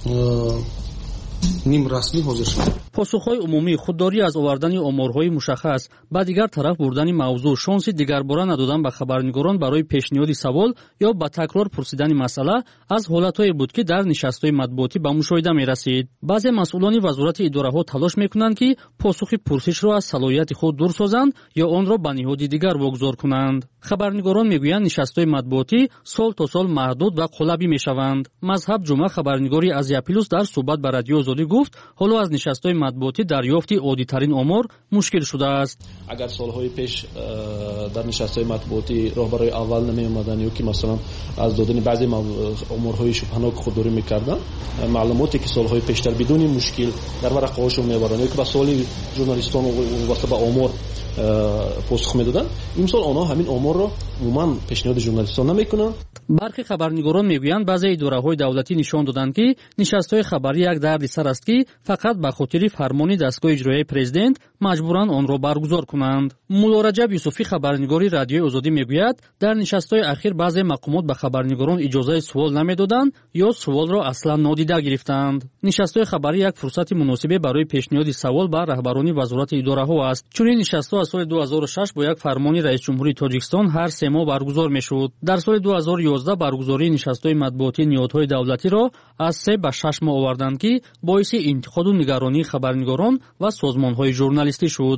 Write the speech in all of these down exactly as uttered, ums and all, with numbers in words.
ним расмӣ ҳозир шуд. посухҳои умумӣ, худдорӣ аз овардани оморҳои мушаххас, ба дигар тараф бурдани мавзӯъ, шонси дигарбора надодан ба хабарнигорон барои пешниҳоди савол ё ба такрор пурсидани масъала аз ҳолатҳое буд, ки дар нишастҳои матбуотӣ ба мушоҳида мерасид. баъзе масъулони вазорати идораҳо талош мекунанд, ки посухи пурсишро аз салоҳияти худ дур созанд ё онро ба ниҳоди дигар вогузор кунанд. хабарнигорон мегӯянд нишастҳои матбуотӣ сол то сол маҳдуд ва қолабӣ мешаванд. мазҳаб ҷумъа, хабарнигори азия плюс, дар суҳбат ба радиои озодӣ гуфт, ҳоло аз нишастҳои матбуотӣ дарёфти оддитарин омор мушкил шудааст. агар солҳои пеш дар нишастҳои матбуотӣ роҳбарои аввал намеомаданд ё ки масалан аз додани баъзе оморҳои шубҳанок худдорӣ мекарданд, маълумоте ки солҳои пештар бидуни мушкил дар варақаҳошон мебарданд ё ки ба суоли журналистон вобаста ба омор посух медоданд, имсол онҳо ҳамин оморро умуман пешниҳоди журналистон намекунанд. бархи хабарнигорон мегӯянд, баъзе идораҳои давлатӣ нишон доданд, ки нишастҳои хабарӣ як дарди сар аст, ки фақат ба хотири фармони дастгоҳи иҷроияи президент маҷбуранд онро баргузор кунанд. мулло Раҷаб Юсуфӣ, хабарнигори радиои озодӣ, мегӯяд, дар нишастҳои ахир баъзе мақомот ба хабарнигорон иҷозаи сувол намедоданд ё суволро аслан нодида гирифтанд. нишастҳои хабарӣ як фурсати муносибе барои пешниҳоди савол ба раҳбарони вазорати идораҳо аст. чунин нишастҳо аз соли ду ҳазору шаш бо як фармони раисҷумҳурии Тоҷикистон ҳар се моҳ баргузор мешуд. дар соли ду ҳазору ёздаҳ баргузории нишастҳои матбуотии ниҳодҳои давлатиро аз се ба шаш моҳ оварданд, ки боиси интиқоду нигаронии хабарнигорон ва созмонҳои журналистӣ шуд.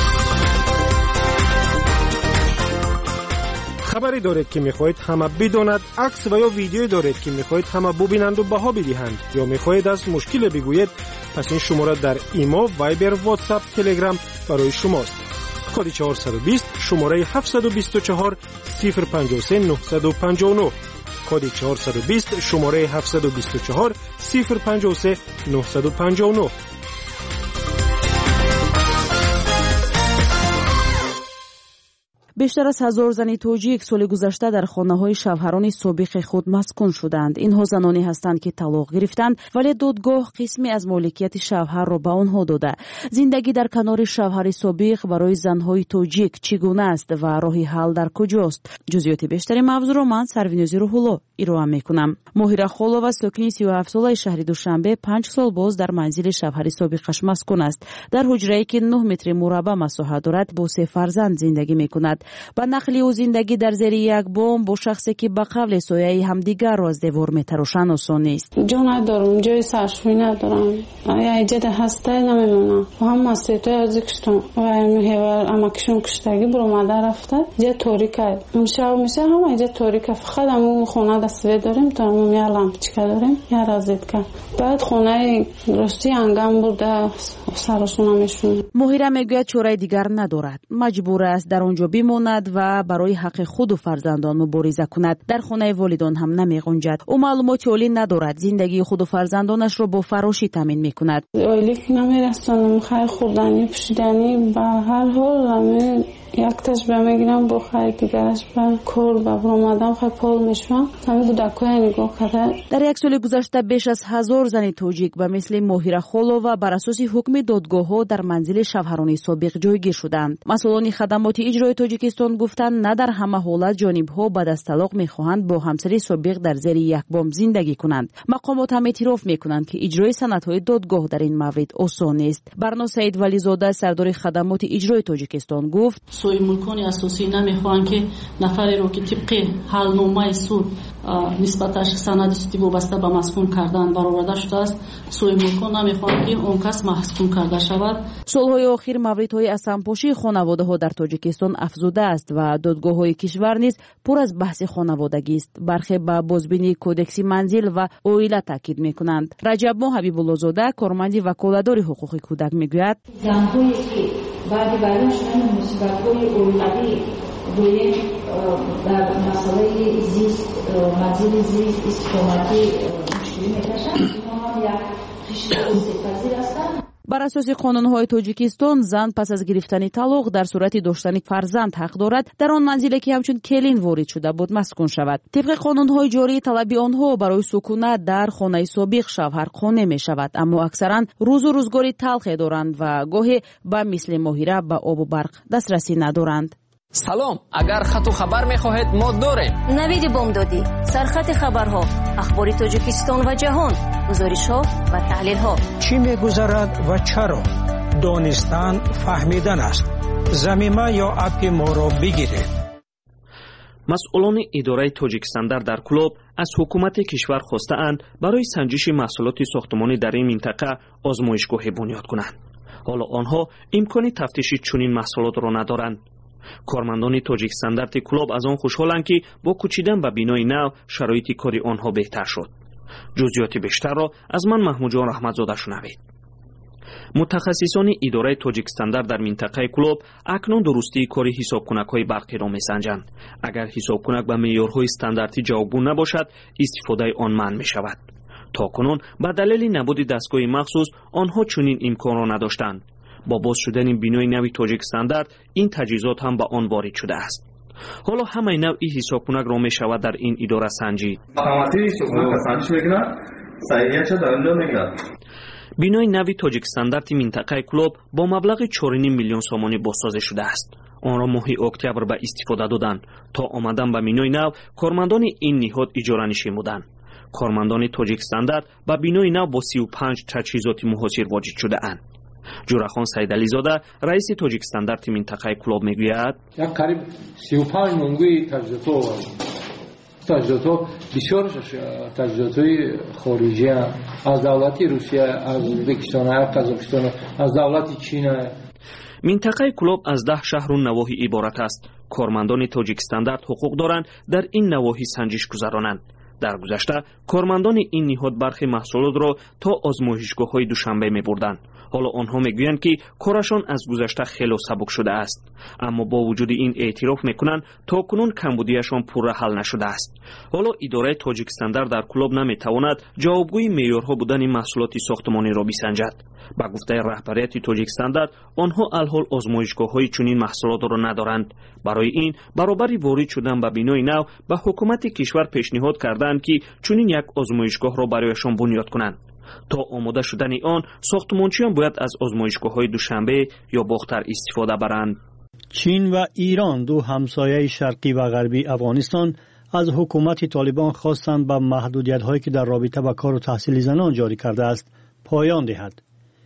хабаре доред ки мехоҳед ҳама бидонад, акс ва ё видеое доред ки мехоҳед ҳама бубинанду баҳо бидиҳанд ё мехоҳед аз мушкиле бигӯед, пас ин шумора дар имо, вайбер, ватсап, телеграм барои шумост. коди чаҳорсаду бист шумораи ҳафтсаду бисту чаҳор сифр панҷоҳу се нуҳсаду панҷоҳу нӯҳ, коди чаҳорсаду бист шумораи ҳафтсаду бисту чаҳор сифр панҷоҳу се нуҳсаду панҷоҳу нӯҳ. бештар аз ҳазор зани тоҷик соли гузашта дар хонаҳои шавҳарони собиқи худ маскун шуданд. инҳо заноне ҳастанд, ки талоқ гирифтанд, вале додгоҳ қисме аз моликияти шавҳарро ба онҳо дода. зиндагӣ дар канори шавҳари собиқ барои занҳои тоҷик чӣ гуна аст ва роҳи ҳал дар куҷост? ҷузъиёти бештари мавзӯъро ман Сарвинӯзи Рӯҳулло ироа мекунам. моҳира холова, сокини сию ҳафт солаи шаҳри Душанбе, панҷ сол боз дар манзили шавҳари собиқаш маскун аст. дар ҳуҷрае ки нӯҳ метри мурабба масоҳат дорад, бо се фарзанд зиндагӣ мекунад. ба нақли ӯ зиндагӣ дар зери як бом бо шахсе ки ба қавле сояи ҳамдигарро аз девор метарошанд осон нест. ҷо надорам, ҷои саршӯӣ надорам, яҷада ҳастае намемонам. ҳама сетои ази куштам ҳевар амакишон куштагӣ буромада рафта ҷа торика имшав меша, ҳама ҷа торика, фақат ҳаму хонада свет дорем, то ҳамум я лампочка дорем, я розетка. баъд хонаи рости ангам бурда саросона мешунам. моҳира мегӯяд чораи дигар надорад, маҷбур аст дар он ҷо бимонад ва барои ҳаққи худу фарзандон мубориза кунад. дар хонаи волидон ҳам намеғунҷад. ӯ маълумоти олӣ надорад, зиндагии худу фарзандонашро бо фарошӣ таъмин мекунад. ойлик намерасонам, хай хурданӣ, пӯшиданӣ, ба ҳар ҳол як тажба мегирам, бо хай дигараш ба кор ба буромадан хай пол мешавам. ҳами кӯдакоя нигоҳ карда. дар як соли гузашта беш аз ҳазор зани тоҷик ба мисли моҳира холова бар асоси ҳукми додгоҳҳо дар манзили шавҳарони собиқ ҷойгир шуданд. масъулони хадамоти иҷрои Тоҷикистон гуфтанд, на дар ҳама ҳолат ҷонибҳо баъд аз талоқ мехоҳанд бо ҳамсари собиқ дар зери як бом зиндагӣ кунанд. мақомот ҳам эътироф мекунанд, ки иҷрои санадҳои додгоҳ дар ин маврид осон нест. барно Саид Вализода, сардори хадамоти иҷрои Тоҷикистон, гуфт: сои мулкони асосӣ намехоҳанд, ки нафареро ки тибқи ҳалномаи суд нисбаташ санади суди вобаста ба маскун кардан бароварда шудааст, сои мулкон намехоҳанд, ки он кас маҳкум карда шавад. солҳои охир мавридҳои асанпошии хонаводаҳо дар Тоҷикистон афзуда аст ва додгоҳҳои кишвар низ пур аз баҳси хонаводагист. бархе ба бозбинии кодекси манзил ва оила таъкид мекунанд. Раҷабмо Ҳабибуллозода, корманди ваколадори ҳуқуқи кӯдак, мегӯяд: занҳое ки баъди вайрон шудани мусибатҳои оилавӣ доим дар масъалаи зист, манзили зист, истиқоматӣ мушкилӣ мекашанд, инҳо ҳам як қишри осебпазир ҳастанд. бар асоси қонунҳои Тоҷикистон, зан пас аз гирифтани талоқ дар сурати доштани фарзанд ҳақ дорад дар он манзиле ки ҳамчун келин ворид шуда буд маскун шавад. тибқи қонунҳои ҷорӣ, талаби онҳо барои сукунат дар хонаи собиқ шавҳар қонеъ мешавад, аммо аксаран рӯзу рӯзгори талхе доранд ва гоҳе ба мисли моҳира ба обу барқ дастрасӣ надоранд. سلام، اگر خط و خبر می‌خواهید ما داریم. نوید بامدادی، سرخط خبرها، اخبار تاجیکستان و جهان، گزارش‌ها و تحلیل‌ها. چی می‌گذرد و چرا؟ دانستن فهمیدن است. زمینه یا اپ ما را بگیرید. مسئولان اداره تاجیکستان در کلوب از حکومت کشور خواسته‌اند برای سنجش محصولات ساختمانی در این منطقه آزمایشگاه بنیاد کنند. حالا آنها امکان تفتیش چنین محصولات را ندارند. کارمندان تاجیک استاندارد کلوب از آن خوشحالند که با کوچیدن به بینای نو شرایط کاری آنها بهتر شد. جزئیات بیشتر را از من محمود جان رحمتزاده شنوید. متخصصان اداره تاجیک استاندارد در منطقه کلوب اکنون درستی کاری حسابکنک‌های برقی را می‌سنجند. اگر حسابکنک به معیارهای استانداردی جوابگو نباشد، استفاده آن منع می‌شود. تاکنون به دلیل نبود دستگاه مخصوص آنها چنین امکان را نداشتند. با باز شدن بینای نوی تاجیک استاندارد این تجهیزات هم به آن وارد شده است. حالا همه نوع حسابکنک را می شود در این اداره سنجید. بینای نوی تاجیک استاندارد منطقه کلوب با مبلغ چهار و نیم میلیون سامانی بازسازی شده است. آن را ماه اکتبر به استفاده دادند. تا آمدن به بینای نو کارمندان این نهاد اجاره نشین بودند. کارمندان تاجیک استاندارد به بینای نو با سی و پنج تجهیزات محاصر واجد شده اند. جورخان سیدعلی زاده رئیس تاجیک استاندارد منطقه کلوب میگوید یک قریب سی و پنج منگوی تجهیزات تجهیزات بسیار تجهیزات خارجی از دولت روسیه، از ازبکستان، از قزاقستان، از دولت چین. منطقه کلوب از ده شهر و نواحی عبارت است. کارمندان تاجیک استاندارد حقوق دارند در این نواحی سنجش گذرانند. در گذشته کارمندان این نهاد برخی محصولات را تا آزمایشگاه‌های دوشنبه می‌بردند. حالا آنها میگویند که کارشان از گذشته خیلی سبک شده است، اما با وجود این اعتراف میکنند تا کنون کمبودیشان پوره حل نشده است. حالا اداره تاجیک استاندارد در کلوب نمیتواند جوابگوی معیارها بودن محصولات ساختمانی را بسنجد. با گفته رهبریت تاجیک استاندارد آنها الحال آزمایشگاه‌های چنین محصولات را ندارند. برای این برابر وارد شدن به بینای نو به حکومت کشور پیشنهاد کردند که چنین یک آزمایشگاه را برایشان بنیاد کنند. تا آماده شدن آن ساختمانچیان باید از آزمایشگاه‌های دوشنبه یا باختر استفاده برند. چین و ایران، دو همسایه شرقی و غربی افغانستان، از حکومت طالبان خواستند به محدودیت‌هایی که در رابطه با کار و تحصیل زنان جاری کرده است پایان دهد.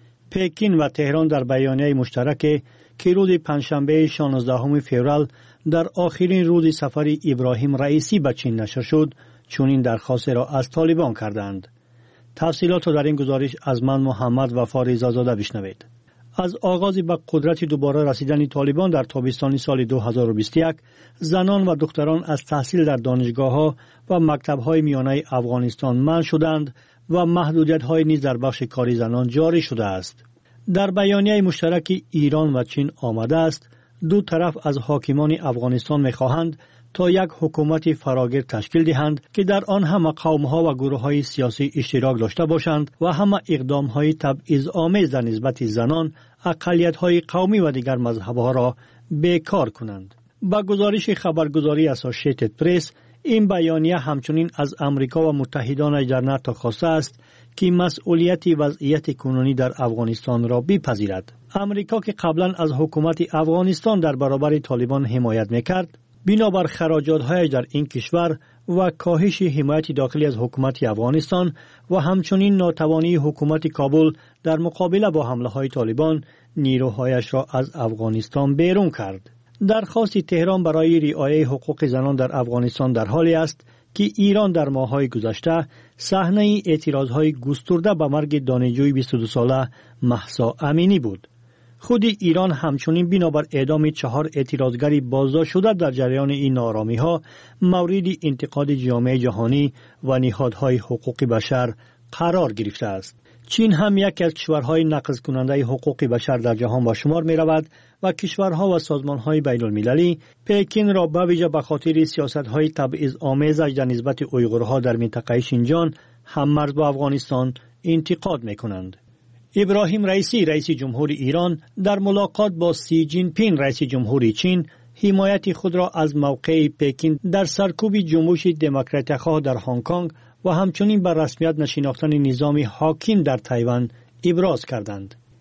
پکین و تهران در بیانیه مشترک که روز پنجشنبه شانزدهم فوریه در آخرین روز سفر ابراهیم رئیسی به چین نشر شد، چنین درخواست را از طالبان کردند. تفصیلات را در این گزارش از من محمد وفا رضازاده بشنوید. از آغاز به قدرت دوباره رسیدن طالبان در تابستان سال دو هزار و بیست و یک، زنان و دختران از تحصیل در دانشگاه‌ها و مکتب‌های میانه افغانستان منع شدند و محدودیت‌های نیز در بخش کاری زنان جاری شده است. در بیانیه مشترک ایران و چین آمده است دو طرف از حاکمان افغانستان می‌خواهند تا یک حکومت فراگیر تشکیل دهند که در آن همه قوم‌ها و گروه‌های سیاسی اشتراک داشته باشند و همه اقدام‌های تبعیض‌آمیز در نسبت زنان، اقلیت‌های قومی و دیگر مذهب‌ها را بیکار کنند. با گزارش خبرگزاری اسوسییتد پرس، این بیانیه همچنین از امریکا و متحدانش در ناتو خواسته است که مسئولیت وضعیت کنونی در افغانستان را بپذیرد. امریکا که قبلا از حکومت افغانستان در برابر طالبان حمایت می‌کرد، بنابر خراجات‌های در این کشور و کاهش حمایت داخلی از حکومت افغانستان و همچنین ناتوانی حکومت کابل در مقابله با حمله‌های طالبان، نیروهایش را از افغانستان بیرون کرد. درخواست تهران برای رعایت حقوق زنان در افغانستان در حالی است که ایران در ماه‌های گذشته صحنه اعتراض‌های گسترده به مرگ دانشجوی بیست و دو ساله مهسا امینی بود. خود ایران همچنین بنابر اعدام چهار اعتراضگری بازداشت شده در جریان این ناآرامی‌ها مورد انتقاد جامعه جهانی و نهادهای حقوق بشر قرار گرفته است. چین هم یکی از کشورهای نقض کننده حقوق بشر در جهان به شمار می رود و کشورها و سازمانهای بین المللی پکین را به ویژه به خاطر سیاستهای تبعیض‌آمیزش در نسبت اویغورها در منطقه شینجان هم‌مرز با افغانستان انتقاد می کنند. ابراهیم رئیسی، رئیس جمهور ایران، در ملاقات با سی جین پینگ، رئیس جمهور چین، حمایت خود را از موقع پکین در سرکوب جنبش دموکرات‌خواه در هنگ کنگ و همچنین بر رسمیت نشناختن نظام حاکم در تایوان ابراز کردند.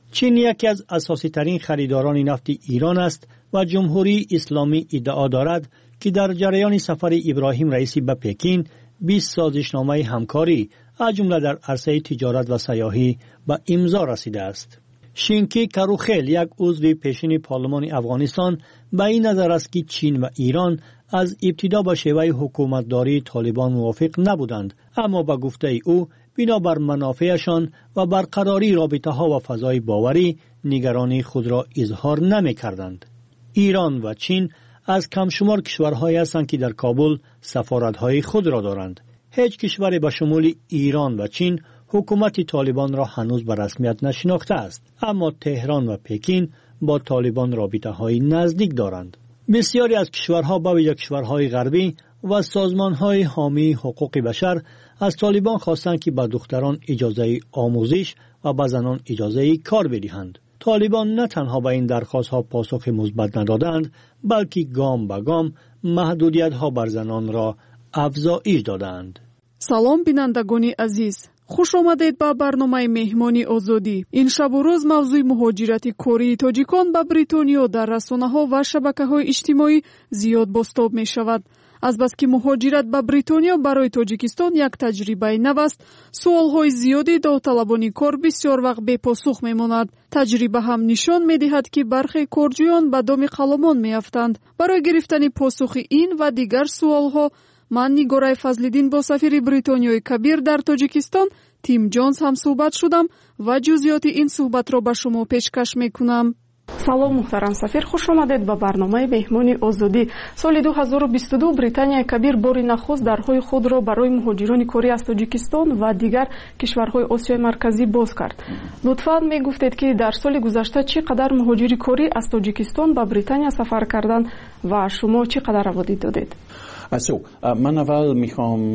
چین یکی از اساسی ترین خریداران نفت ایران است و جمهوری اسلامی ادعا دارد که در جریان سفر ابراهیم رئیسی به پکین بیست سازشنامه همکاری از جمله در عرصه تجارت و سیاحی به امضا رسیده است. شینکی کروخیل یک عضو پیشین پارلمان افغانستان به این نظر است که چین و ایران از ابتدا با شیوه حکومتداری طالبان موافق نبودند، اما به گفته او بنابر منافعشان و برقراری رابطه ها و فضای باوری نگرانی خود را اظهار نمی کردند. ایران و چین از کمشمار کشورهایی هستند که در کابل سفارت‌های خود را دارند. هیچ کشوری به شمول ایران و چین حکومت طالبان را هنوز به رسمیت نشناخته است، اما تهران و پکین با طالبان رابطه‌های نزدیک دارند. بسیاری از کشورها با ویژه کشورهای غربی و سازمان‌های حامی حقوق بشر از طالبان خواستند که به دختران اجازه آموزش و به زنان اجازه کار بدهند. طالبان نه تنها به این درخواست‌ها پاسخ مثبت ندادند، بلکه گام به گام محدودیت‌ها بر زنان را افزایش دادند. سلام بینندگانی عزیز، خوش آمدید به برنامه مهمانی آزادی. این شب و روز موضوع مهاجرت کاری تاجیکان به بریتانیا در رسانه‌ها و شبکه‌های اجتماعی زیاد بازتاب می‌شود. از بس که مهاجرت به بریتانیا برای تاجیکستان یک تجربه نو است، سوال‌های زیادی داوطلبان کار بسیار وقت بے پاسخ می‌ماند. تجربه هم نشان می‌دهد که برخی کارجویان به دام خلبان می‌افتند. برای گرفتن پاسخ این و دیگر سوال‌ها من نیگورای فضل‌الدین با سفیر بریتانیای کبیر در تاجیکستان تیم جونز هم صحبت شدم و جزئیات این صحبت را به شما پیشکش می‌کنم. سلام محترم سفیر، خوش آمدید به برنامه مهمانی آزادی. سال دو هزار و بیست و دو بریتانیای کبیر باری نخست درهای خود را برای مهاجران کاری از تاجیکستان و دیگر کشورهای آسیای مرکزی باز کرد. لطفاً میگفتید که در سال گذشته چقدر مهاجری کاری از تاجیکستان به بریتانیا سفر کردند و شما چقدر عواید دادید؟ سو من اول میخوام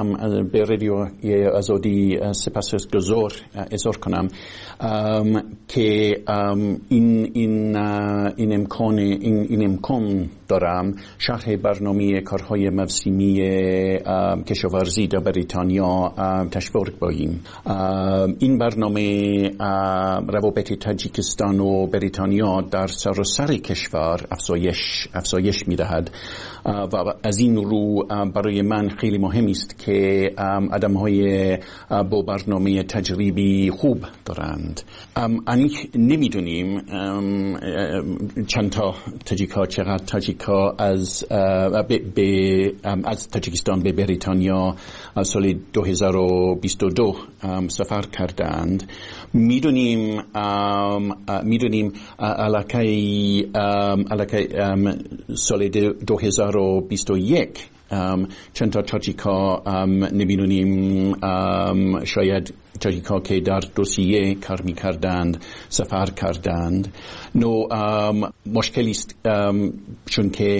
به رادیو آزادی سپاسگزار اظهار کنم که این این این امکان این این امکان دارم شرح برنامه کارهای موسمی کشاورزی در بریتانیا تشویق کنیم. این برنامه روابط تاجیکستان و بریتانیا در سراسر کشور افزایش افزایش میدهد و از این رو برای من خیلی مهم است که آدم‌های با برنامه تجربی خوب دارند. ani نمیدونیم چند تا تاجیک‌ها چقدر تاجیک‌ها از به از تاجیکستان به بریتانیا سال دو هزار و بیست و دو سفر کردند. میدونیم میدونیم علاقه علاقه سال دو هزار و بیست و یک چند تا تاجیک‌ها نمیدونیم شاید تاجیک‌ها که در دوسیه کار می‌کردند سفر کردند. نو مشکلی است چون که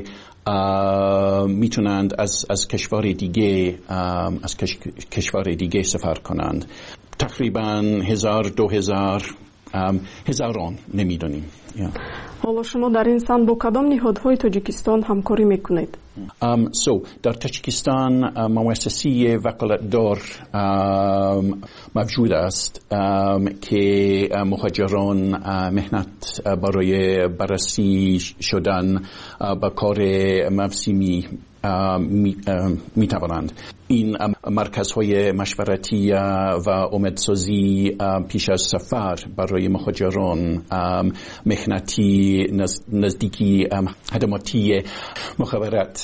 میتونند از از کشور دیگه از کش، کشور دیگه سفر کنند. تقریبا هزار دو هزار هزاران نمیدونیم. حالا شما در این سمت با کدام نهادهای تاجیکستان همکاری میکنید؟ Um, so, در تاجیکستان uh, مؤسسه وکالتدار um, موجود است um, که uh, مهاجران uh, مهنت uh, برای بررسی شدن uh, با کار موسمی uh, می, uh, می توانند. این uh, مرکزهای مشورتی uh, و امیدسازی uh, پیش از سفر برای مهاجران um, مهنتی نز, نزدیکی um, خدماتی مخابرات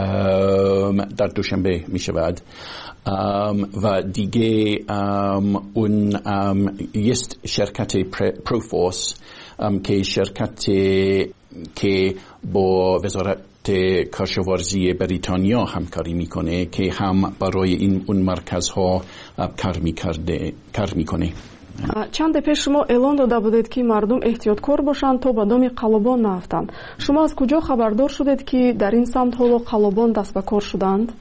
در دوشنبه می شود و دیگه اون یک شرکت پروفورس که شرکت که با وزارت کشاورزی بریتانیا همکاری میکنه که هم برای این اون مرکزها کار میکرده کار میکنه. چند پیش شما اعلان داده بودید که مردم احتیاطکار باشند تا به دام قلابان نیفتند. شما از کجا خبردار شدید که در این سمت حالا قلابان دست به کار شدند؟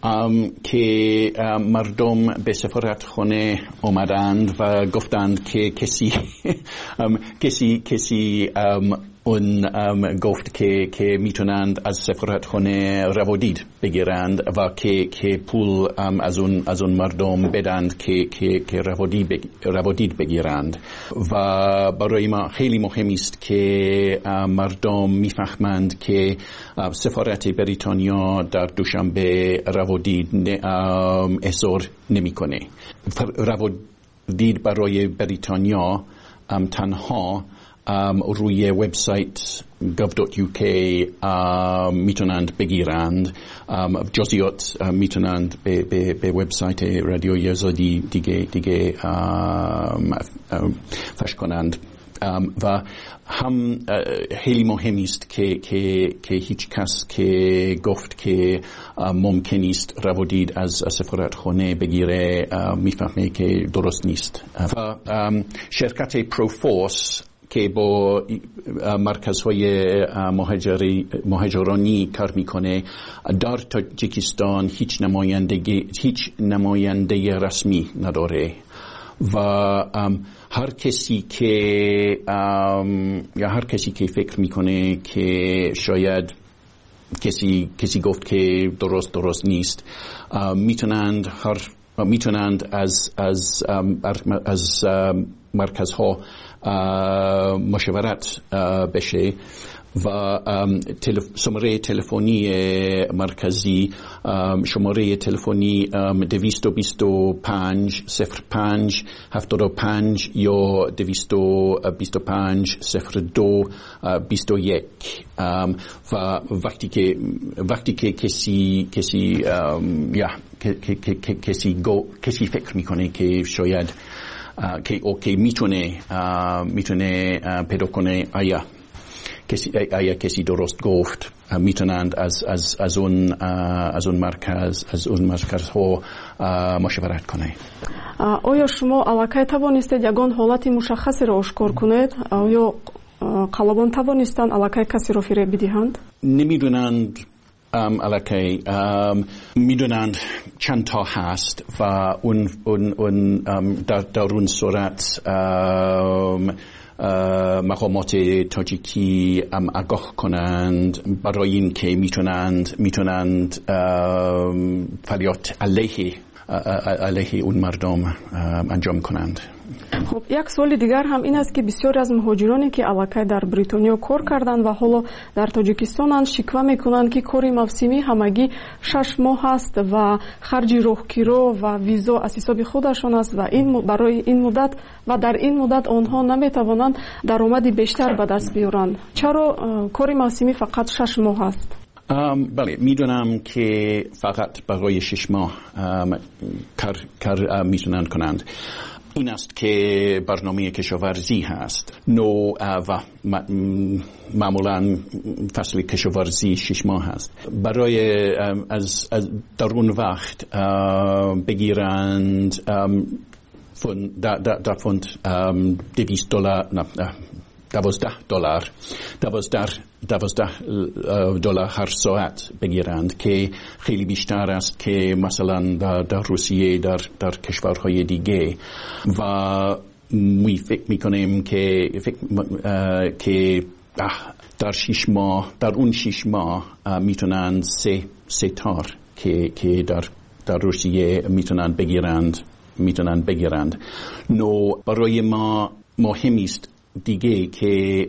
که مردم به سفارتخانه آمدند و گفتند که کسی کسی کسی اون گفت که که میتونند از سفارتخانه روادید بگیرند و که که پول از اون از اون مردم بدند که که که روادید بگ... روادید بگیرند و برای ما خیلی مهم است که مردم میفهمند که سفارت بریتانیا در دوشنبه روادید احضار نمیکنه. روادید برای بریتانیا تنها Um, روی وبسایت گاو دات یو کی uh, میتونند بگیرند. um, جزئیات uh, میتونند به, به, به وبسایت رادیوی آزادی دیگه دیگه um, uh, فش کنند. um, و هم uh, خیلی مهم است که, که, که هیچ کس که گفت که uh, ممکن است روادید از سفارتخانه بگیره uh, میفهمه که درست نیست. uh, و um, شرکت پروفورس که با مرکزهای مهاجری مهاجرانی کار میکنه در تاجیکستان هیچ نمایندگی هیچ نماینده رسمی نداره و هر کسی که یا هر کسی که فکر میکنه که شاید کسی کسی گفت که درست درست نیست میتونند هر میتونند از از از مرکزها مشاورت بشه و شماره تلفنی مرکزی شماره تلفنی دویست و بیست و پنج صفر پنج هفتاد و پنج یا دویست و بیست و پنج صفر دو بیست و یک و وقتی که وقتی که کسی کسی یا کسی گو کسی فکر میکنه که شاید که اوکی میتونه میتونه پیدا کنه آیا کسی آیا کسی درست گفت میتونند از از از اون از اون مرکز از اون مرکز ها مشاورت کنه. آیا شما علاقه توانستید یگان حالت مشخصی را اشکار کنید؟ آیا قلبان توانستند علاقه کسی را فریب بدهند؟ نمیدونند Um, علاقه um, میدونند چند تا هست و اون, اون, اون um, در, در اون صورت um, uh, مقامات تاجیکی um, آگاه کنند برای این که میتونند میتونند um, فعالیت علیه علیه اون مردم انجام کنند. خب یک سوال دیگر هم این است که بسیار از مهاجرانی که علاقه در بریتانیا کار کردند و حالا در تاجیکستان شکوه میکنند که کاری موسمی همگی شش ماه است و خرج راهگیری و ویزا از حساب خودشان است و این برای این مدت و در این مدت آنها نمیتوانند درآمدی بیشتر به دست بیارند. چرا کاری موسمی فقط شش ماه است؟ Um, بله میدونم که فقط برای شش ماه um, کار, کار uh, میتونند کنند. این است که برنامه کشاورزی هست نو و معمولا فصل کشاورزی شش ماه هست. برای um, از, از در اون وقت uh, بگیرند um, فند در, در, در فند um, دویست دلار نه دوازده دلار دوازده دوازده دلار هر ساعت بگیرند که خیلی بیشتر است که مثلا در, در روسیه در در کشورهای دیگه و می فکر میکنیم که فکر که در شش ماه در اون شش ماه میتونند سه سه تار که که در در روسیه میتونند بگیرند میتونند بگیرند. نو برای ما مهم است دیگه که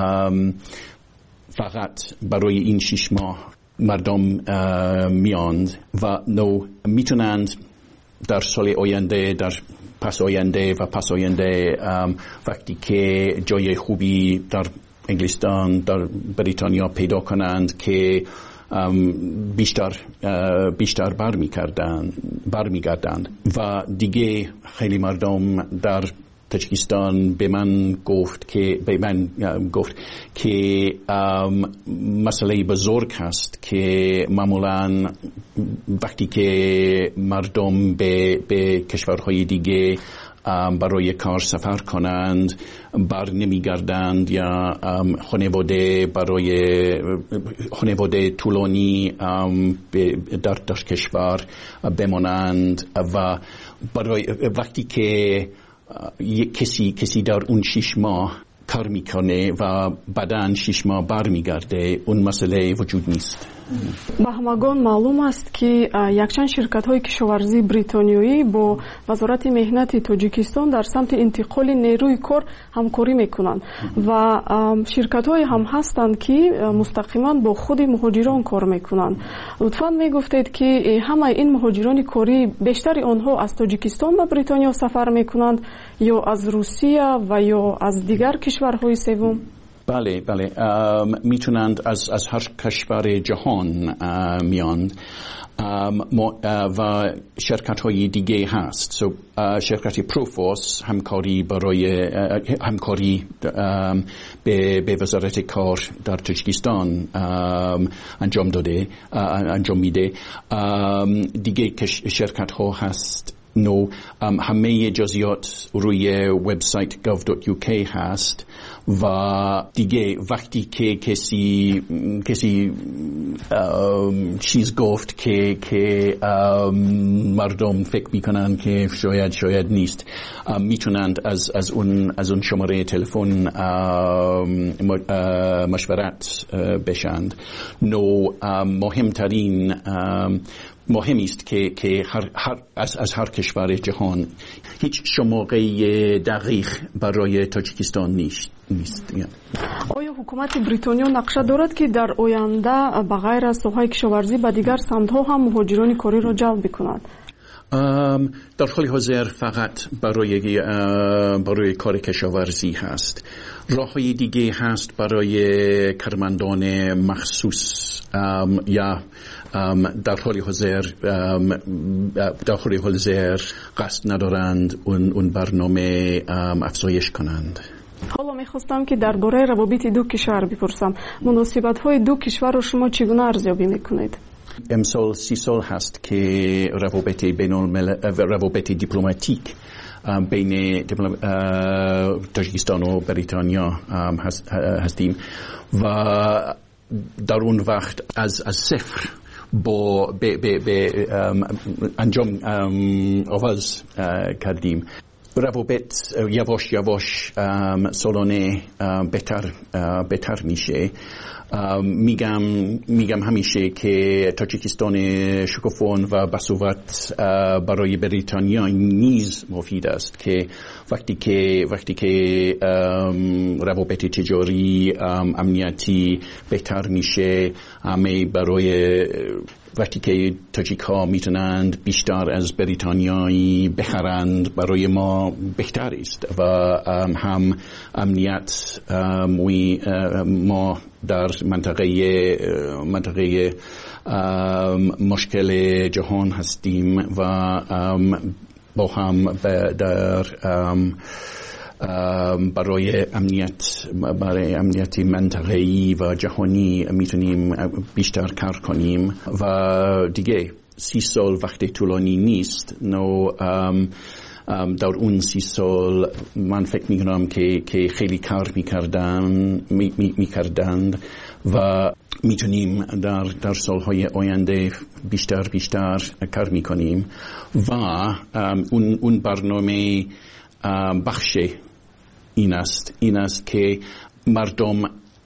فقط برای این شش ماه مردم میاند و نو میتونند در سال آینده در پس آینده و پس آینده وقتی که جای خوبی در انگلستان در بریتانیا پیدا کنند که بیشتر بیشتر برمیگردند برمیگردند و دیگه خیلی مردم در تاجیکستان به من گفت که به من گفت که مسئله بزرگ هست که معمولاً وقتی که مردم به به کشورهای دیگه برای کار سفر کنند بر نمیگردند یا خانواده برای خانواده طولانی در در کشور بمانند و برای وقتی که یک کسی کسی در اون شش ماه کار میکنه و بعداً شش ماه برمیگرده، اون مسئله وجود نیست. ба ҳамагон маълум аст ки якчанд ширкатҳои кишоварзии бритониёӣ бо вазорати меҳнати тоҷикистон дар самти интиқоли нерӯи кор ҳамкорӣ мекунанд ва ширкатҳое ҳам ҳастанд ки мустақиман бо худи муҳоҷирон кор мекунанд. лутфан мегуфтед ки ҳамаи ин муҳоҷирони корӣ бештари онҳо аз тоҷикистон ба бритониё сафар мекунанд ё аз русия ва ё аз дигар кишварҳои севум؟ بله بله میتونند از از هر کشور جهان میاند و شرکت های دیگه هست. so, شرکت پروفوس همکاری برای همکاری به به وزارت کار در تاجیکستان انجام داده انجام میده. دیگه شرکت ها هست نو همه جزئیات روی وبسایت گاو دات یو کی هست و دیگه وقتی که کسی کسی چیز گفت که که مردم فکر میکنن که شاید شاید نیست، میتونند از از اون از اون شماره تلفن مشورت بشند. نو مهمترین مهم است که که هر هر از از هر کشور جهان هیچ شماره دقیق برای تاجیکستان نیست نیست. آیا حکومت بریتانیا نقشه دارد که در آینده به غیر از ساحه کشاورزی به دیگر سمت‌ها هم مهاجران کاری را جلب کند؟ در حال حاضر فقط برای برای کار کشاورزی هست. راه‌های دیگه هست برای کارمندان مخصوص یا در حال حاضر در حال حاضر قصد ندارند اون اون برنامه افزایش کنند. حالا می‌خواستم که درباره روابط دو کشور بپرسم. مناسبت‌های دو کشور رو شما چگونه ارزیابی می‌کنید؟ امسال سی سال هست که روابط بین‌الملل روابط دیپلماتیک بین تاجیکستان و بریتانیا هستیم و در اون وقت از از صفر با به به به انجام آغاز کردیم. روابط یواش یواش سالانه بهتر بهتر میشه. میگم میگم همیشه که تاجیکستان شکوفان و بسوت برای بریتانیا نیز مفید است که وقتی که وقتی که روابط تجاری امنیتی بهتر میشه، همه برای وقتی که تاجیک ها میتونند بیشتر از بریتانیایی بخرند برای ما بهتر است و هم امنیت ما در منطقه منطقه مشکل جهان هستیم و با هم در برای امنیت برای امنیت منطقه‌ای و جهانی میتونیم بیشتر کار کنیم و دیگه سی سال وقت طولانی نیست. نو در اون سی سال من فکر میکنم که که خیلی کار میکردن میکردند و میتونیم در در سالهای آینده بیشتر بیشتر کار میکنیم و اون اون برنامه بخش این است این است که مردم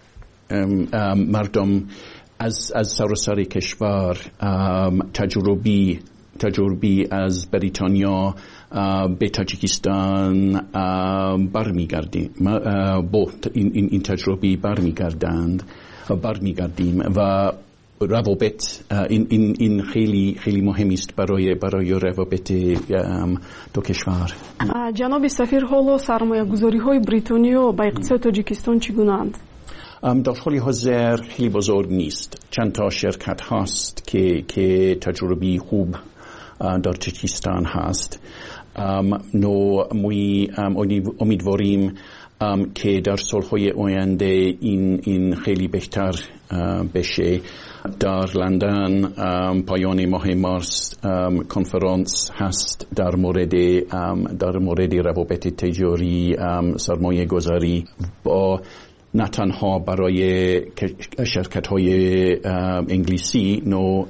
مردم از از سراسر کشور تجربی تجربی از بریتانیا به تاجیکستان برمیگردیم با این این تجربی برمیگردند برمیگردیم و روابط این این این خیلی خیلی مهم است برای برای روابط دو کشور. جناب سفیر، حالا سرمایه‌گذاری‌های بریتانیا به اقتصاد تاجیکستان چگونه‌اند؟ در حال حاضر خیلی بزرگ نیست. چند تا شرکت هست که که تجربی خوب در تاجیکستان هست. نو می امیدواریم که در سالهای آینده این این خیلی بهتر بشه. در لندن پایان ماه مارس کنفرانس هست در مورد در مورد روابط تجاری سرمایه گذاری با نه تنها برای شرکت های انگلیسی نو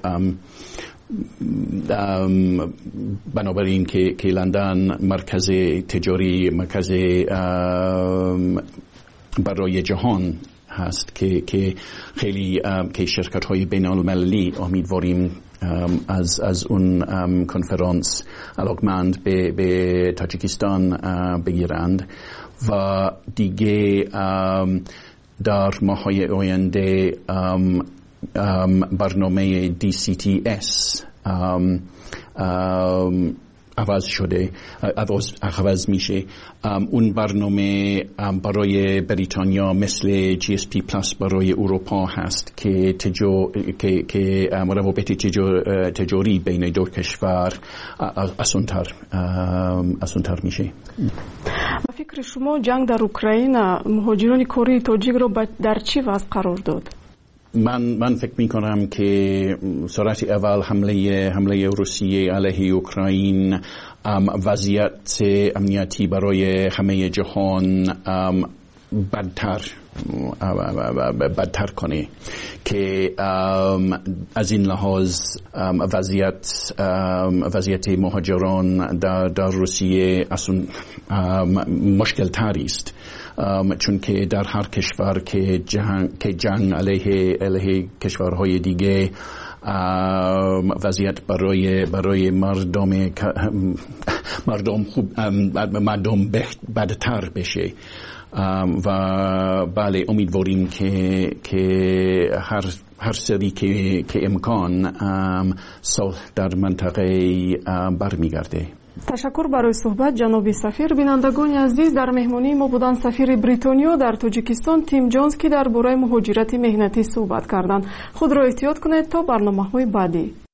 بنابراین که که لندن مرکز تجاری مرکز برای جهان هست که که خیلی که شرکت های بین المللی امیدواریم از از اون کنفرانس علاقمند به به تاجیکستان بگیرند و دیگه در ماه‌های آینده برنامه دی سی تی اس عوض شده عوض, عوض میشه. اون برنامه برای بریتانیا مثل جی اس پی پلاس برای اروپا هست که تجو که که روابط تجاری بین دو کشور آسان‌تر آسان‌تر میشه. فکر شما جنگ در اوکراین مهاجران کره تاجیک رو در چه وضع قرار داد؟ من من فکر می کنم که سرعت اول حمله حمله روسیه علیه اوکراین وضعیت امنیتی برای همه جهان بدتر بدتر کنه که از این لحاظ وضعیت وضعیت مهاجران در در روسیه اصلا مشکل تری است، چون که در هر کشور که جنگ که جنگ علیه علیه کشورهای دیگه وضعیت برای برای مردم مردم خوب مردم بدتر بشه و بله امیدواریم که که هر هر سری که که امکان صلح در منطقه برمیگرده. تشکر برای صحبت جناب سفیر. بینندگان عزیز، در مهمانی ما بودن سفیر بریتانیا در تاجیکستان تیم جونز که درباره مهاجرت مهنتی صحبت کردند. خود را احتیاط کنید تا برنامه‌های بعدی.